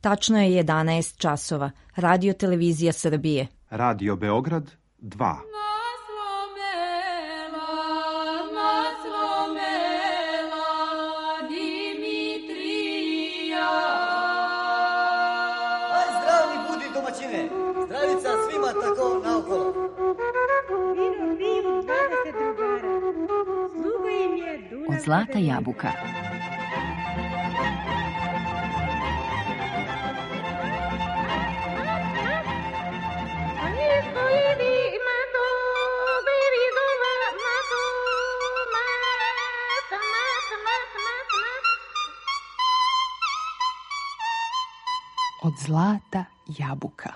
Tačno je 11 časova. Radio Televizija Srbije. Radio Beograd 2. Zdravni budi domaćine. Zdravica svima tako naokolo. Vino piju 20 drugara. Sluga im je Dunav. Od Zlata jabuka. Od Zlata jabuka.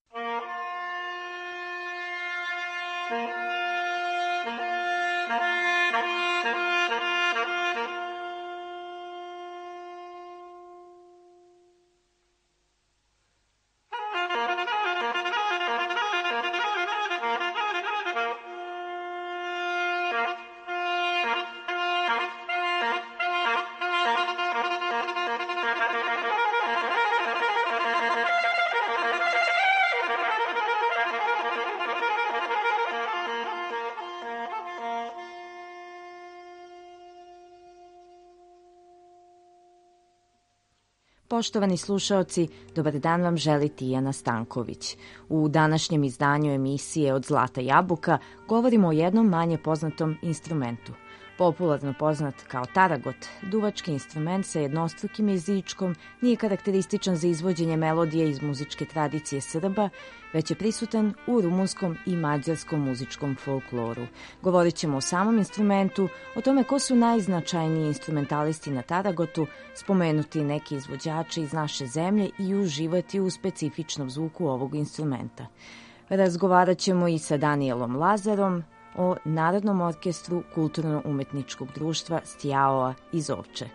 Poštovani slušaoci, dobar dan vam želi Tijana Stanković. U današnjem izdanju emisije Od Zlata jabuka govorimo o jednom manje poznatom instrumentu. Popularno poznat kao taragot, duvački instrument sa jednostrukim jezičkom, nije karakterističan za izvođenje melodije iz muzičke tradicije Srba, već je prisutan u rumunskom i mađarskom muzičkom folkloru. Govorit ćemo o samom instrumentu, o tome ko su najznačajniji instrumentalisti na taragotu, spomenuti neki izvođači iz naše zemlje i uživati u specifičnom zvuku ovog instrumenta. Razgovarat ćemo i sa Danielom Lazarom o Narodnom orkestru Kulturno-umetničkog društva Stjaoa iz Ovče.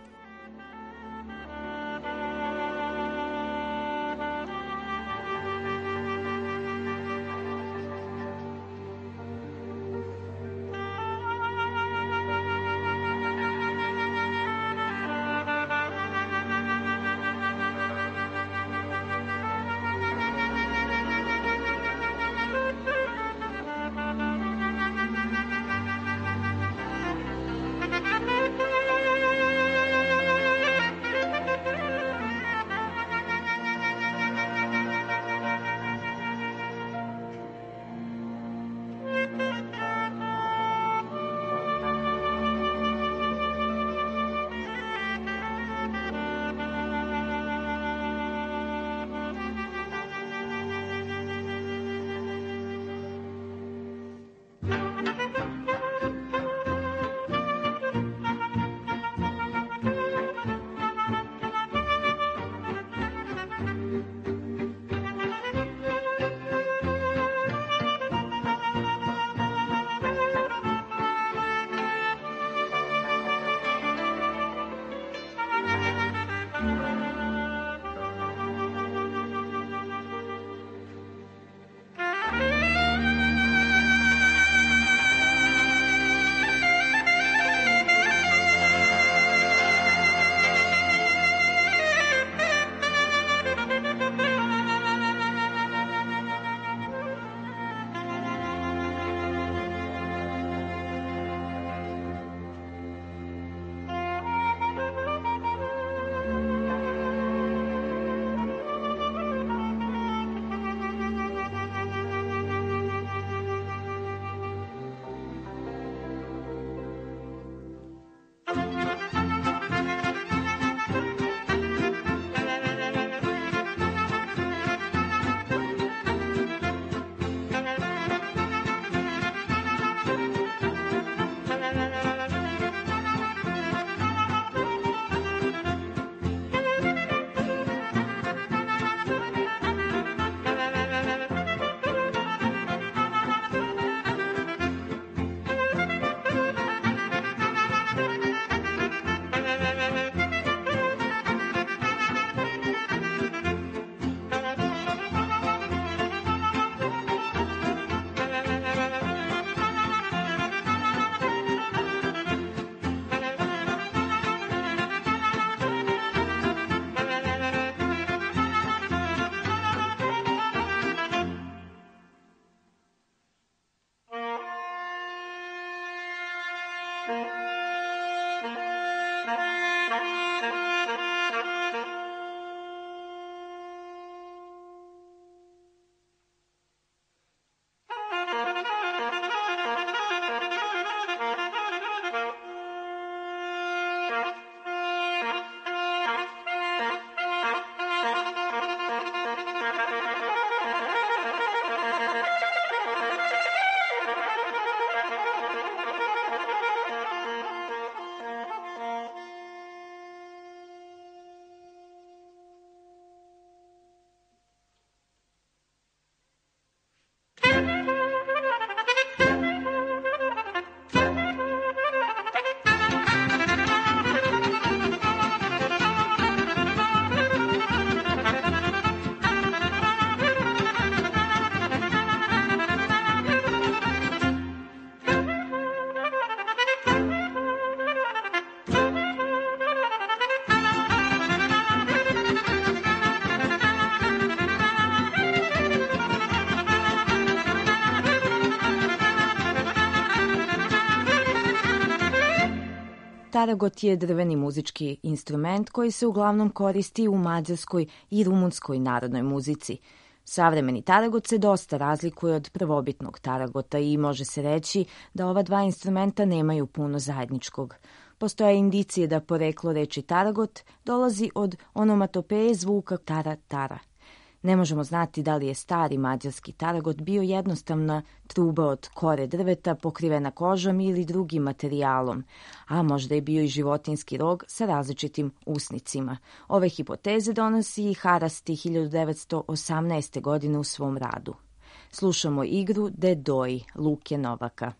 Taragot je drveni muzički instrument koji se uglavnom koristi u mađarskoj i rumunskoj narodnoj muzici. Savremeni taragot se dosta razlikuje od prvobitnog taragota i može se reći da ova dva instrumenta nemaju puno zajedničkog. Postoje indicije da poreklo reči taragot dolazi od onomatopeje zvuka tara-tara. Ne možemo znati da li je stari mađarski taragot bio jednostavna truba od kore drveta pokrivena kožom ili drugim materijalom, a možda je bio i životinjski rog sa različitim usnicima. Ove hipoteze donosi i Harasti 1918. godine u svom radu. Slušamo igru De Doi Luke Novaka.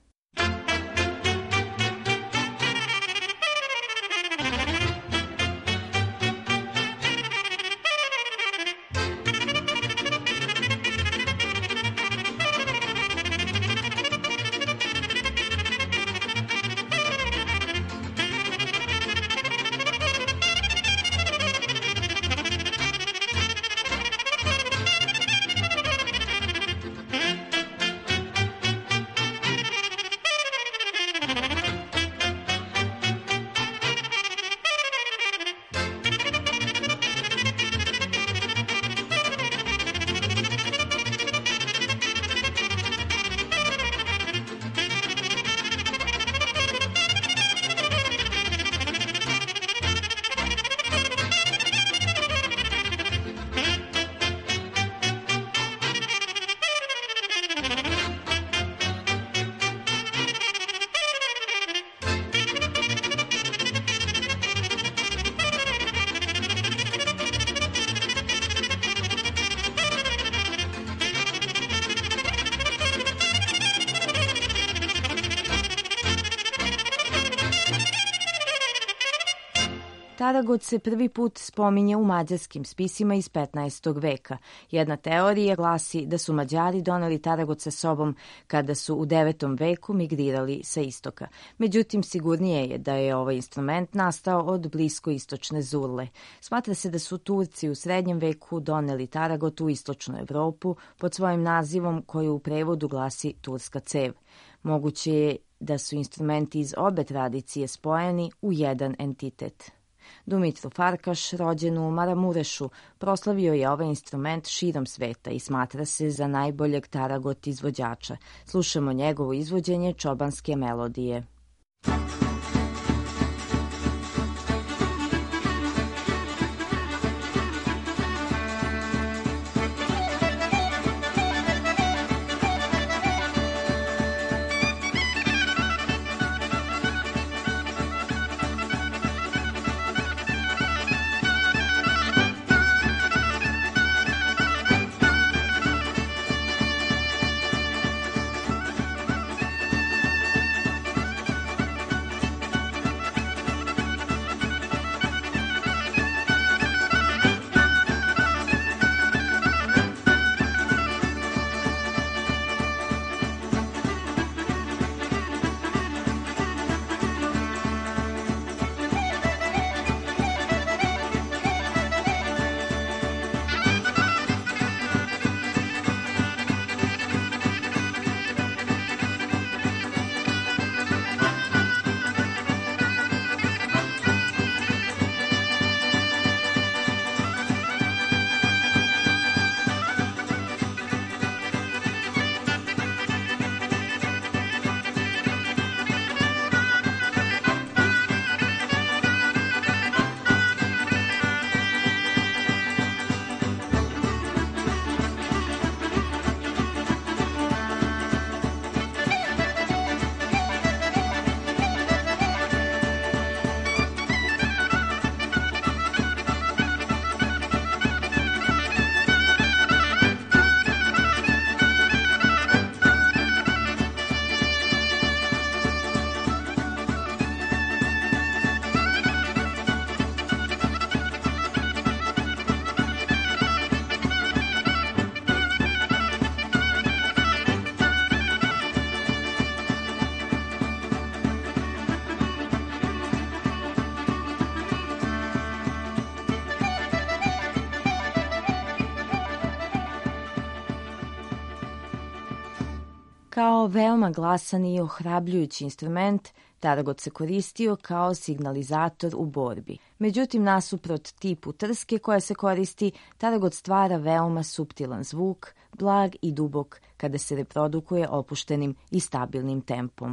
Taragot se prvi put spominje u mađarskim spisima iz 15. veka. Jedna teorija glasi da su Mađari doneli taragot sa sobom kada su u 9. veku migrirali sa istoka. Međutim, sigurnije je da je ovaj instrument nastao od bliskoistočne Zurle. Smatra se da su Turci u srednjem veku doneli taragot u istočnu Evropu pod svojim nazivom koji u prevodu glasi turska cev. Moguće je da su instrumenti iz obe tradicije spojeni u jedan entitet. Dumitru Farkaš, rođen u Maramurešu, proslavio je ovaj instrument širom sveta i smatra se za najboljeg taragot izvođača. Slušamo njegovo izvođenje čobanske melodije. Kao veoma glasan i ohrabljujući instrument, Taragot se koristio kao signalizator u borbi. Međutim, nasuprot tipu trske koja se koristi, taragot stvara veoma suptilan zvuk, blag i dubok kada se reprodukuje opuštenim i stabilnim tempom.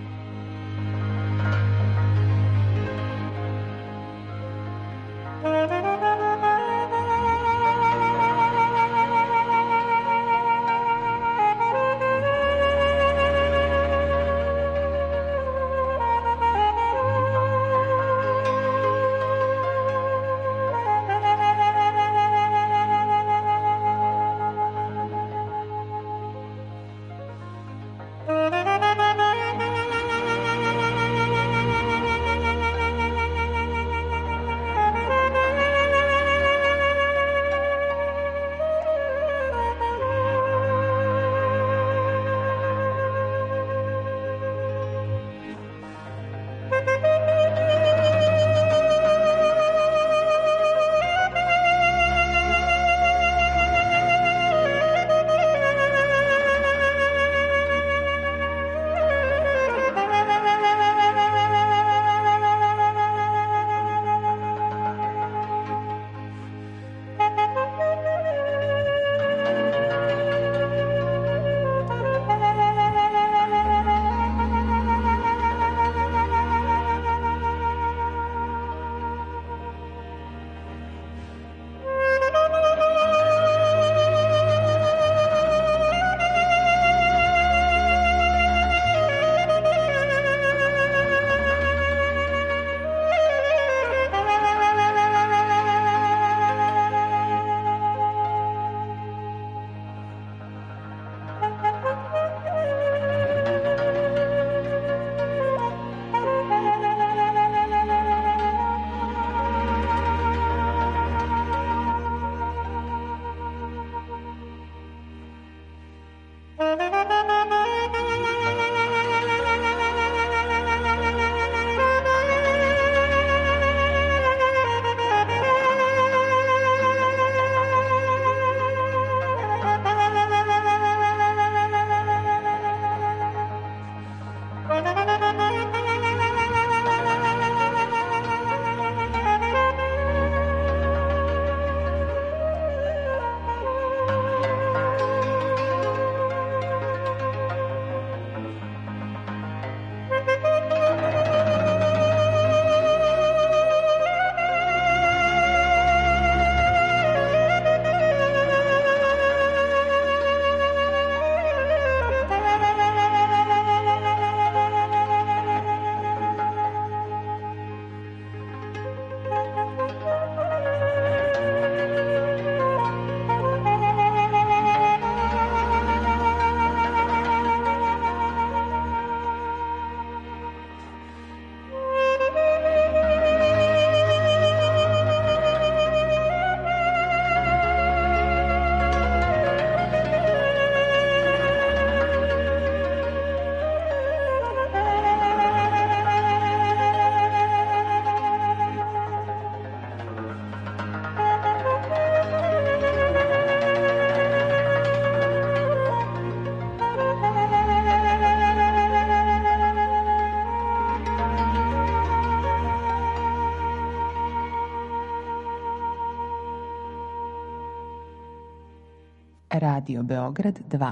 Radio Beograd 2.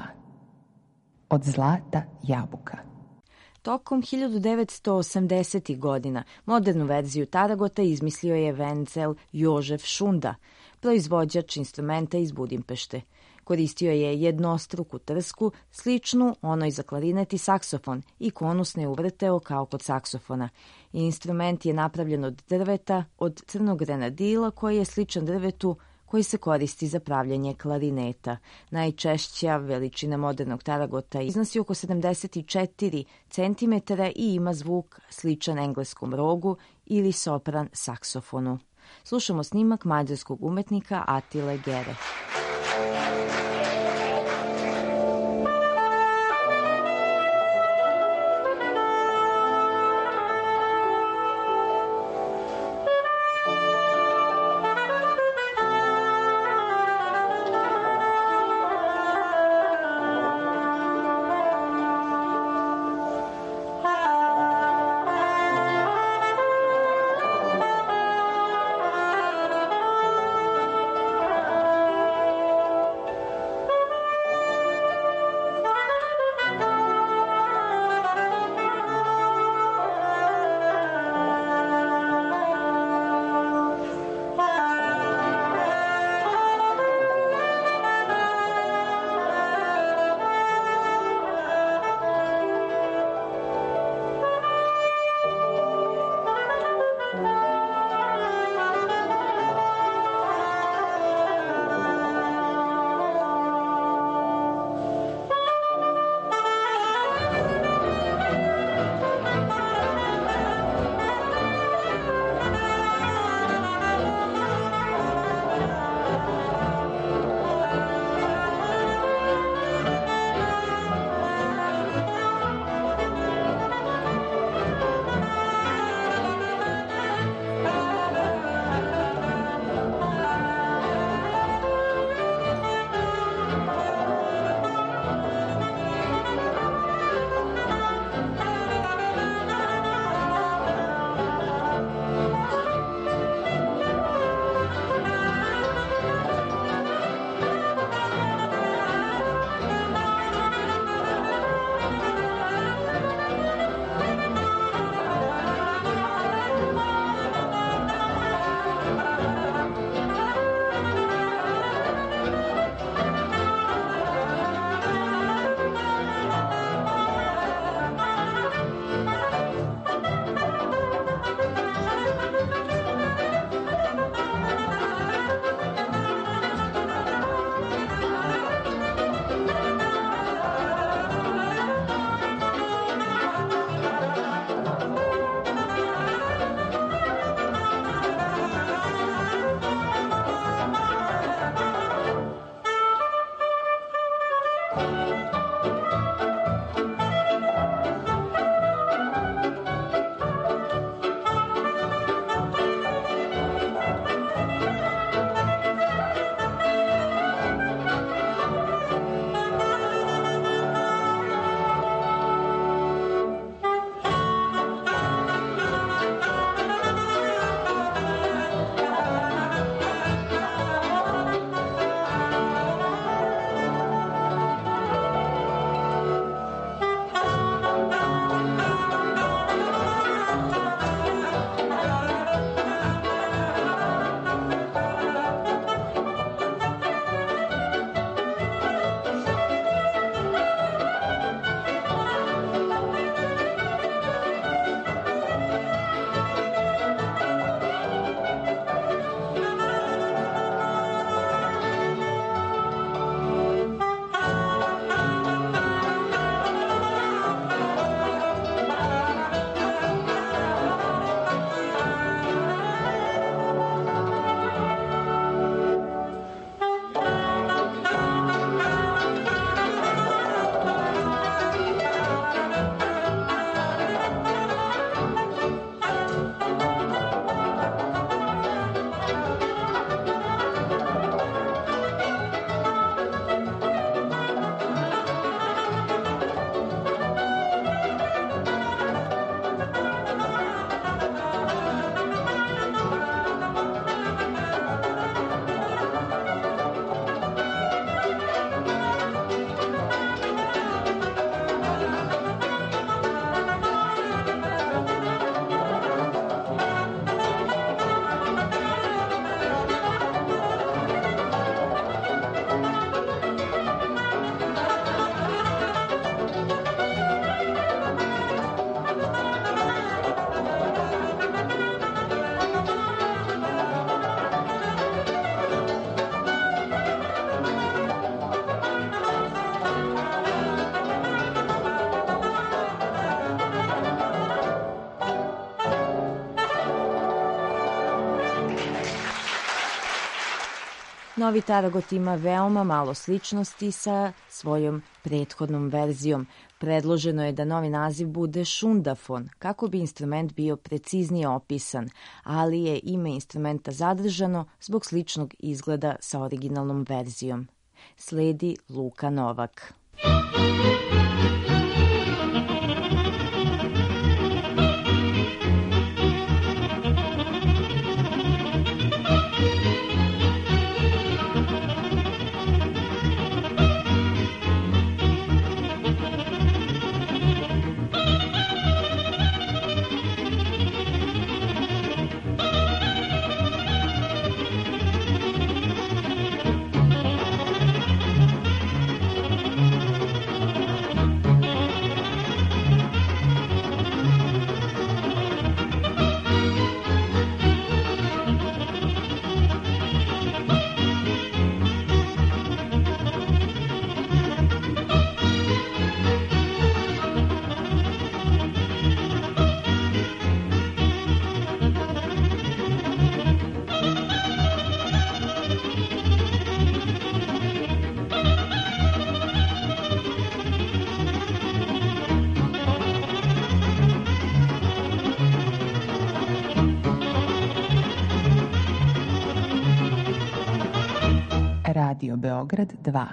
Od zlata jabuka. Tokom 1980. godina modernu verziju taragota izmislio je Wenzel Jožef Šunda, proizvođač instrumenta iz Budimpešte. Koristio je jednostruku trsku, sličnu onoj za klarinet i saksofon, i konus ne uvrteo kao kod saksofona. Instrument je napravljen od drveta, od crnog grenadila koji je sličan drvetu koji se koristi za pravljanje klarineta. Najčešća veličina modernog taragota iznosi oko 74 cm i ima zvuk sličan engleskom rogu ili sopran saksofonu. Slušamo snimak mađarskog umetnika Atile Gere. Novi Taragot ima veoma malo sličnosti sa svojom prethodnom verzijom. Predloženo je da novi naziv bude šundafon, kako bi instrument bio preciznije opisan, ali je ime instrumenta zadržano zbog sličnog izgleda sa originalnom verzijom. Sledi Luka Novak. Radio Beograd 2.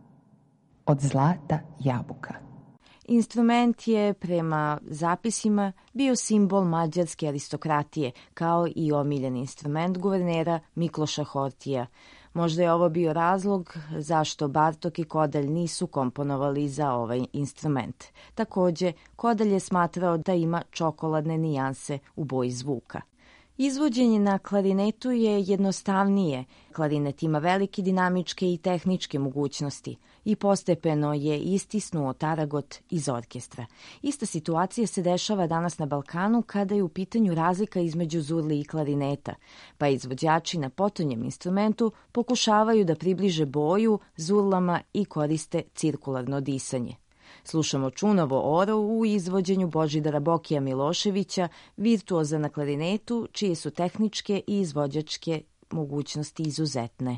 Od zlata jabuka. Instrument je, prema zapisima, bio simbol mađarske aristokratije, kao i omiljen instrument guvernera Mikloša Hortija. Možda je ovo bio razlog zašto Bartok i Kodelj nisu komponovali za ovaj instrument. Takođe, Kodelj je smatrao da ima čokoladne nijanse u boji zvuka. Izvođenje na klarinetu je jednostavnije. Klarinet ima velike dinamičke i tehničke mogućnosti i postepeno je istisnuo Taragot iz orkestra. Ista situacija se dešava danas na Balkanu kada je u pitanju razlika između zurli i klarineta, pa izvođači na potonjem instrumentu pokušavaju da približe boju zurlama i koriste cirkularno disanje. Slušamo Čunovo oro u izvođenju Božidara Bokija Miloševića, virtuoza na klarinetu, čije su tehničke i izvođačke mogućnosti izuzetne.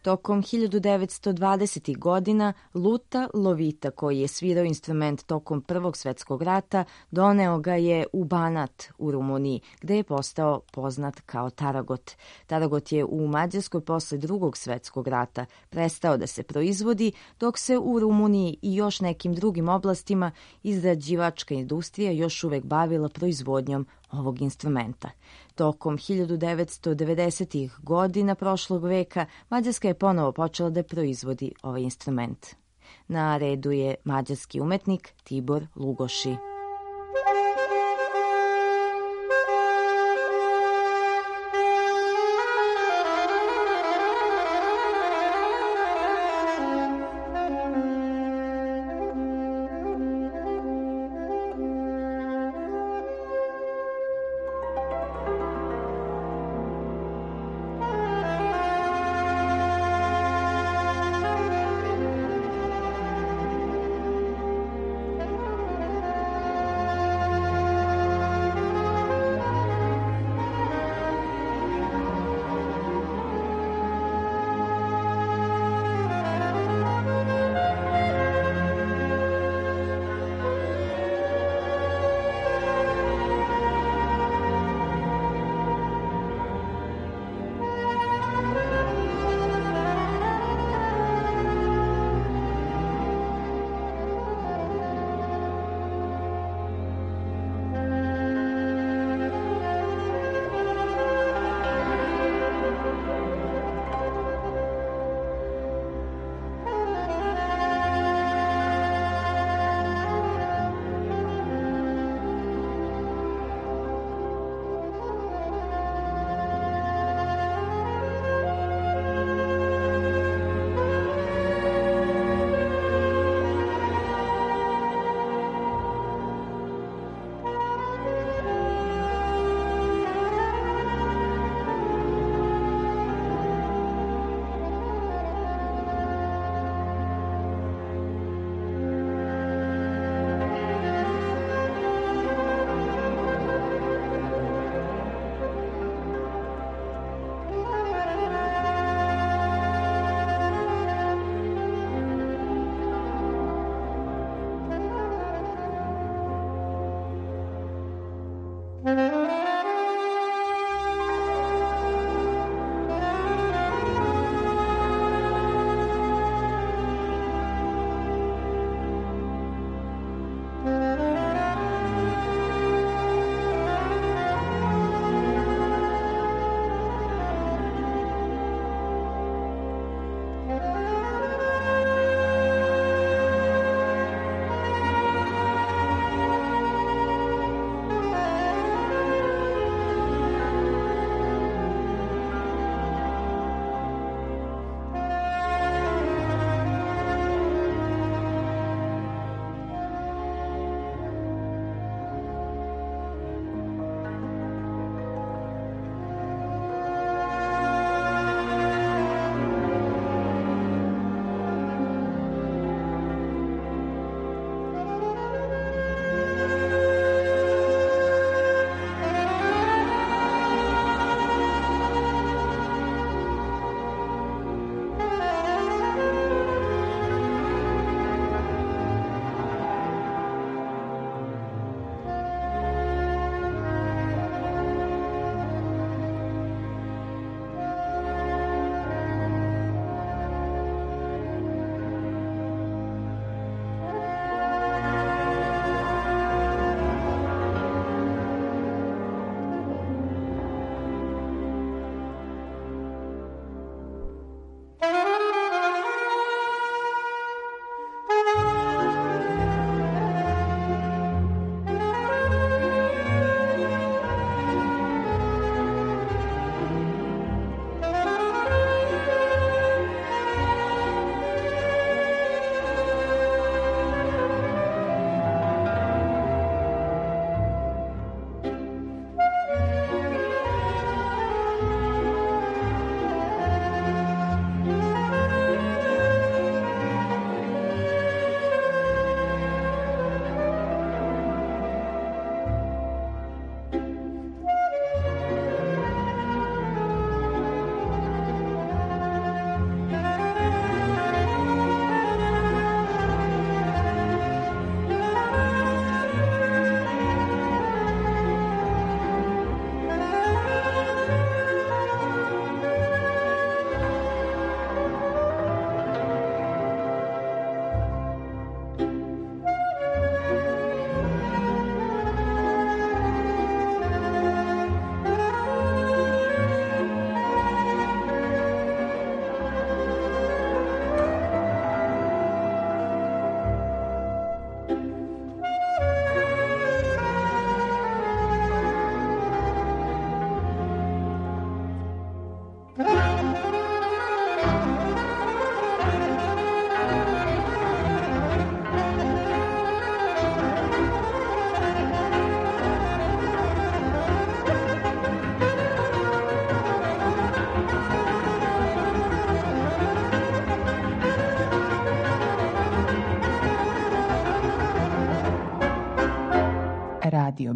Tokom 1920. godina luta Lovita, koji je svirao instrument tokom Prvog svetskog rata, doneo ga je u Banat u Rumuniji, gde je postao poznat kao taragot. Taragot je u Mađarskoj posle Drugog svetskog rata prestao da se proizvodi, dok se u Rumuniji i još nekim drugim oblastima izrađivačka industrija još uvek bavila proizvodnjom ovog instrumenta. Tokom 1990. godina prošlog veka Mađarska je ponovo počela da proizvodi ovaj instrument. Na redu je mađarski umetnik Tibor Lugoši.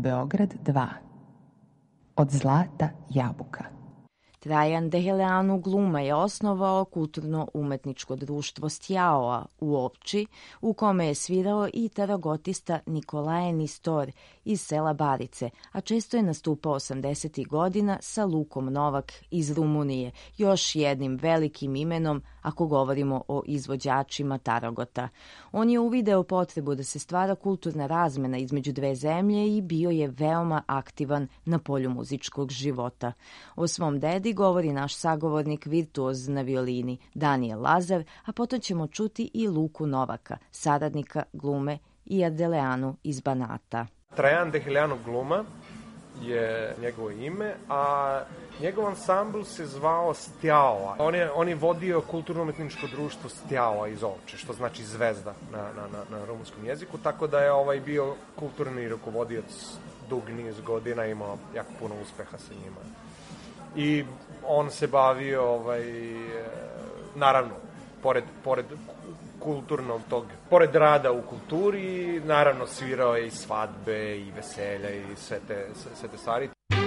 Beograd 2. Od zlata jabuka. Trajan Deheleanu Gluma je osnovao kulturno-umetničko društvo Stjaoa u Ovči, u kome je svirao i tarogotista Nikolaje Nistor iz sela Barice, a često je nastupao 80. godina sa Lukom Novak iz Rumunije, još jednim velikim imenom ako govorimo o izvođačima tarogota. On je uvideo potrebu da se stvara kulturna razmena između dve zemlje i bio je veoma aktivan na polju muzičkog života. O svom dedi govori naš sagovornik virtuoz na violini Daniel Lazar, a potom ćemo čuti i Luku Novaka, saradnika Glume i Ardeleanu iz Banata. Trajan Deheleanu Gluma je njegovo ime, a njegov ansambl se zvao Stjaoa. On je vodio kulturno-umetničko društvo Stjaoa iz Ovče, što znači zvezda na rumunskom jeziku, tako da je bio kulturni rukovodioc dug niz godina, imao jako puno uspeha sa njima. I on se bavio, naravno, pored kulturnog tog, pored rada u kulturi, naravno svirao je i svadbe i veselja i sve te stvari.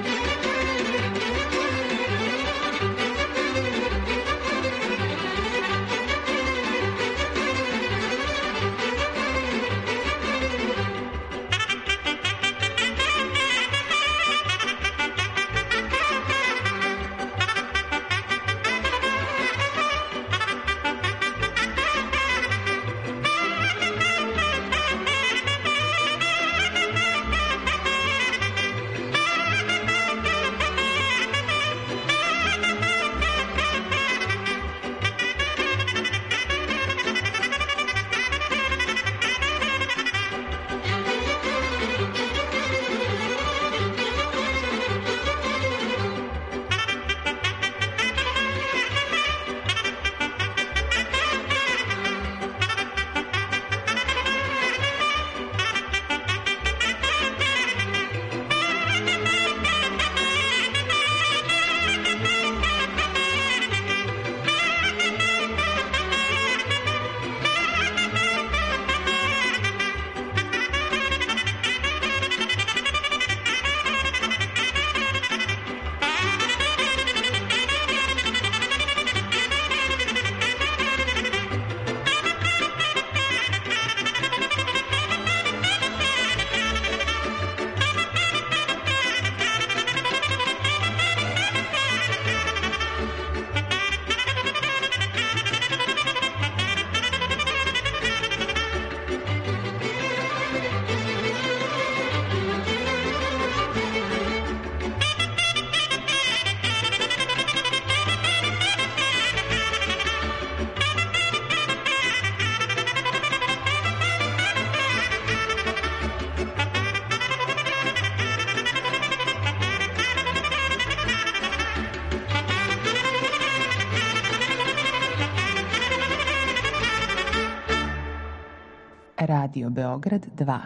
Radio Beograd 2.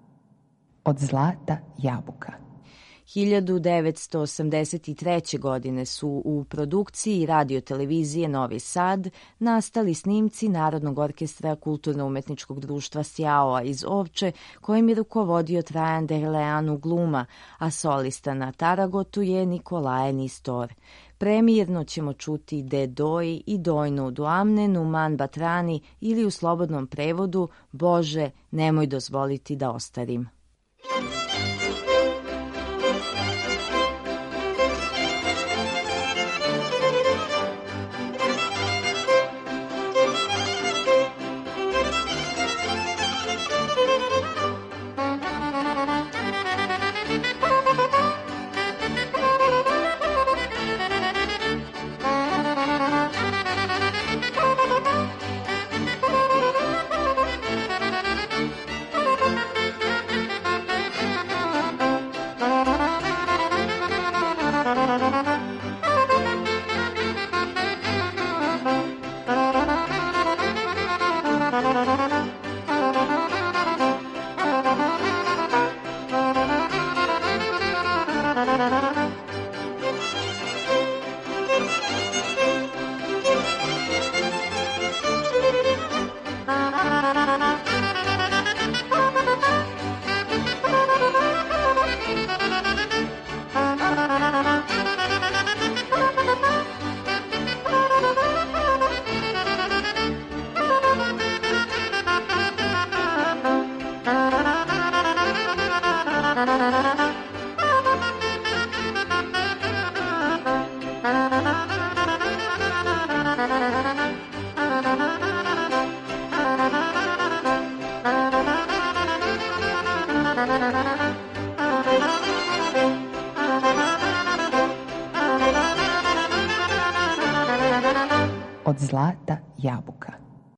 Od zlata jabuka. 1983. godine su u produkciji radio-televizije Novi Sad nastali snimci Narodnog orkestra Kulturno-umetničkog društva Stjaoa iz Ovče, kojim je rukovodio Trajan Deheleanu Gluma, a solista na taragotu je Nikolaje Nistor. Premijerno ćemo čuti De Doj i Dojnu Duamnenu Man Batrani ili u slobodnom prevodu Bože, nemoj dozvoliti da ostarim. od zlata jabuka.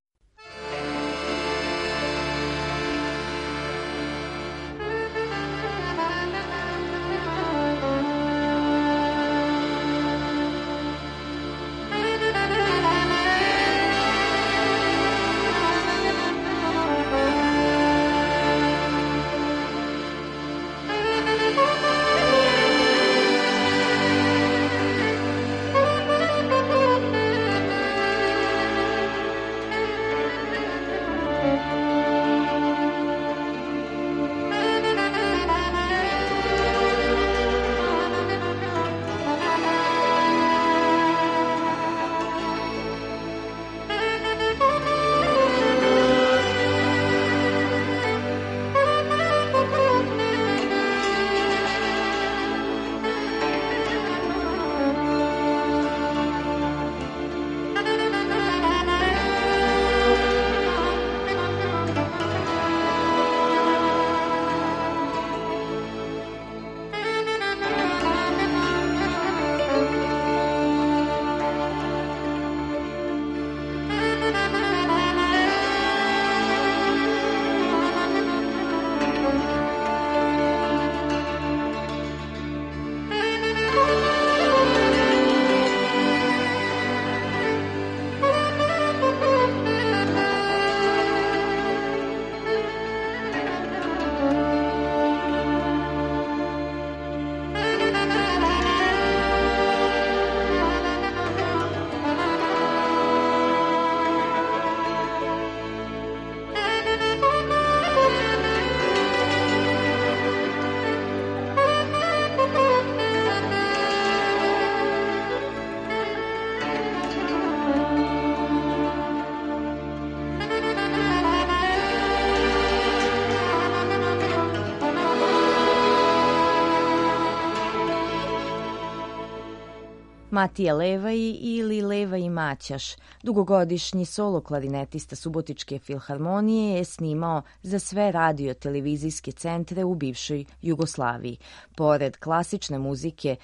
Matija Levaj ili Levaj Maćaš, dugogodišnji solo klarinetista Subotičke filharmonije, je snimao za sve radio-televizijske centre u bivšoj Jugoslaviji. Pored klasične muzike,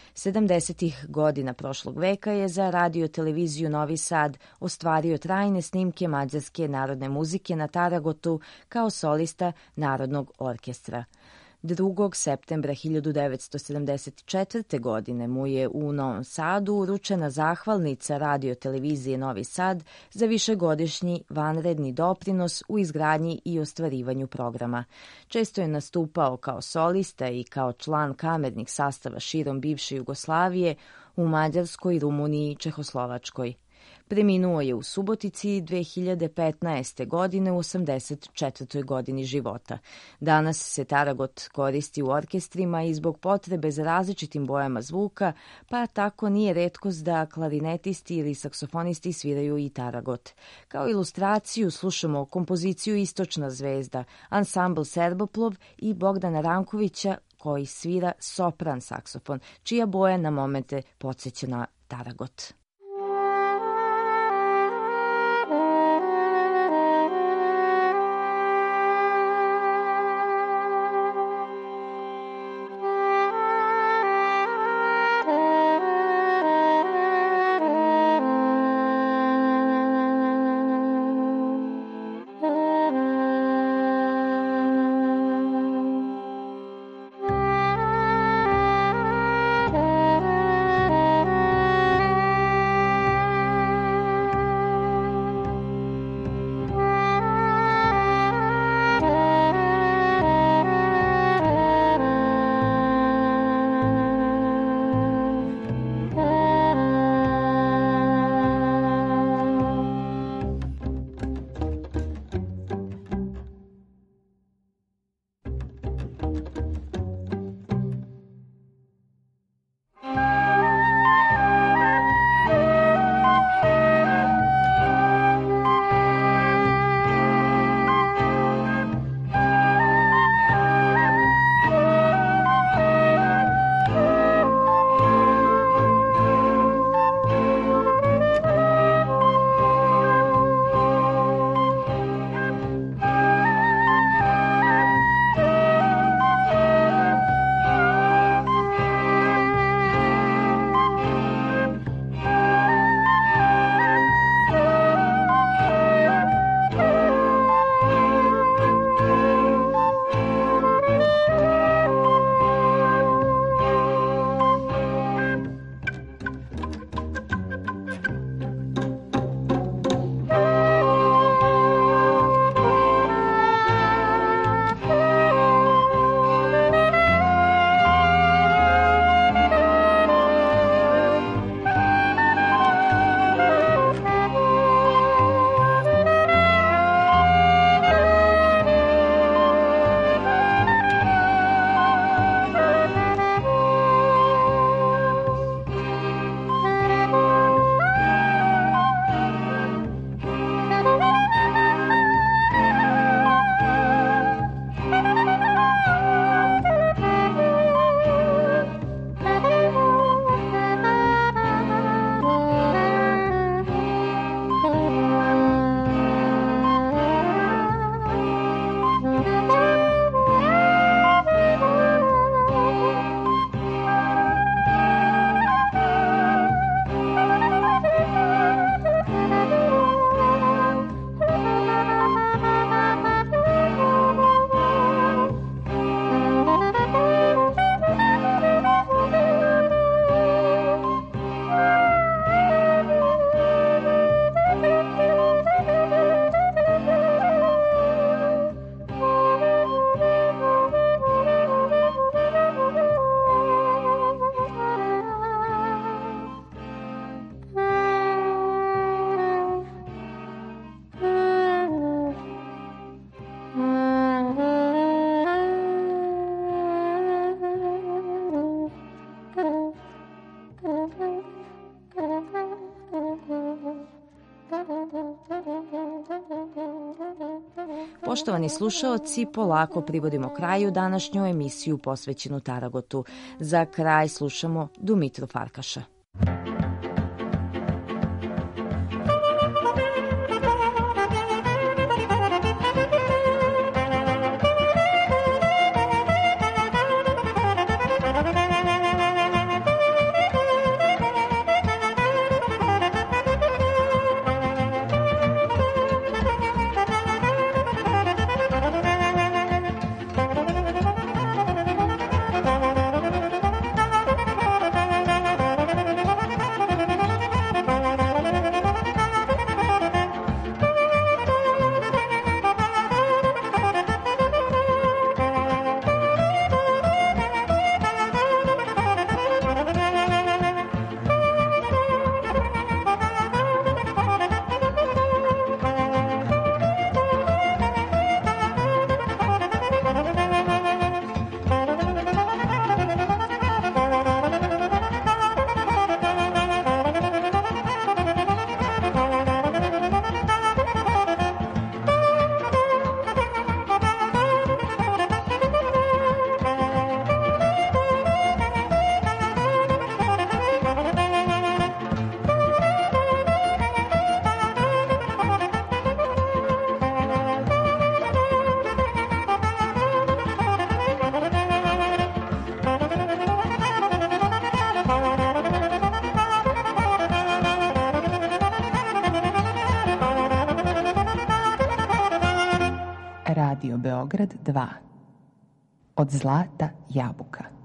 70. godina prošlog veka je za radio-televiziju Novi Sad ostvario trajne snimke mađarske narodne muzike na Taragotu kao solista Narodnog orkestra. 2. septembra 1974. godine mu je u Novom Sadu uručena zahvalnica radio-televizije Novi Sad za višegodišnji vanredni doprinos u izgradnji i ostvarivanju programa. Često je nastupao kao solista i kao član kamernih sastava širom bivše Jugoslavije u Mađarskoj, Rumuniji i Čehoslovačkoj. Preminuo je u Subotici 2015. godine u 84. godini života. Danas se Taragot koristi u orkestrima i zbog potrebe za različitim bojama zvuka, pa tako nije retkost da klarinetisti ili saksofonisti sviraju i Taragot. Kao ilustraciju slušamo kompoziciju Istočna zvezda, ansambl Serboplov i Bogdana Rankovića koji svira sopran saksofon, čija boja na momente podsjeća na Taragot. Poštovani slušaoci, polako privodimo kraju današnju emisiju posvećenu Taragotu. Za kraj slušamo Dumitru Farkaša. Radio Beograd 2. Od zlata jabuka.